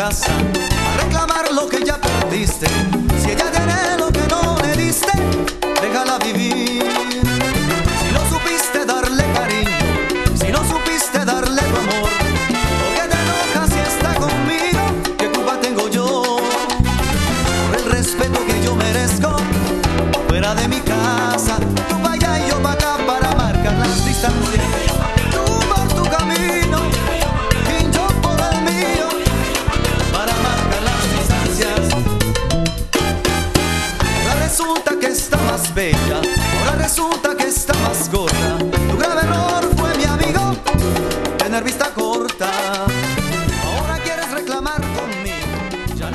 casa a reclamar lo que ya perdiste. Si ella tiene lo que no le diste, déjala vivir. Si no supiste darle cariño, si no supiste darle tu amor, ¿por qué te enojas si está conmigo? ¿Qué culpa tengo yo? Por el respeto que yo merezco, fuera de mi casa, tú pa' allá y yo pa' acá para marcar las distancias. Tú por tu camino y yo por el mío, para marcar las distancias. Ahora resulta que está más bella, ahora resulta que está más gorda. Tu grave error fue, mi amigo, tener vista corta.